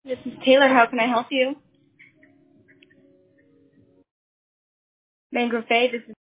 This is Taylor. How can I help you? Mangrove Bay, this is